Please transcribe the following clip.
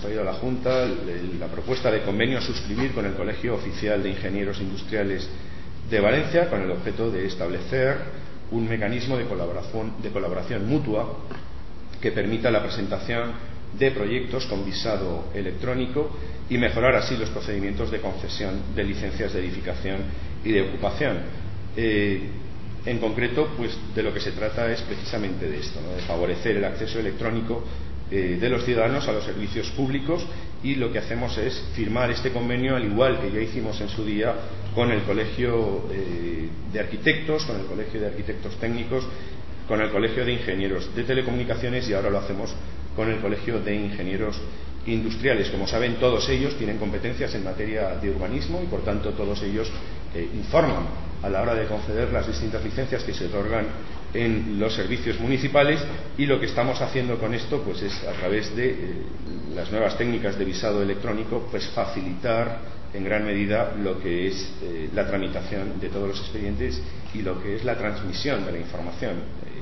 traído a la Junta la propuesta de convenio a suscribir con el Colegio Oficial de Ingenieros Industriales de Valencia, con el objeto de establecer un mecanismo de colaboración mutua que permita la presentación de proyectos con visado electrónico y mejorar así los procedimientos de concesión de licencias de edificación y de ocupación. En concreto, pues de lo que se trata es precisamente de esto, ¿no? De favorecer el acceso electrónico de los ciudadanos a los servicios públicos, y lo que hacemos es firmar este convenio, al igual que ya hicimos en su día con el Colegio de Arquitectos, con el Colegio de Arquitectos Técnicos, con el Colegio de Ingenieros de Telecomunicaciones, y ahora lo hacemos con el Colegio de Ingenieros Industriales. Como saben, todos ellos tienen competencias en materia de urbanismo y, por tanto, todos ellos informan a la hora de conceder las distintas licencias que se otorgan en los servicios municipales, y lo que estamos haciendo con esto pues es, a través de las nuevas técnicas de visado electrónico, pues facilitar en gran medida lo que es la tramitación de todos los expedientes y lo que es la transmisión de la información.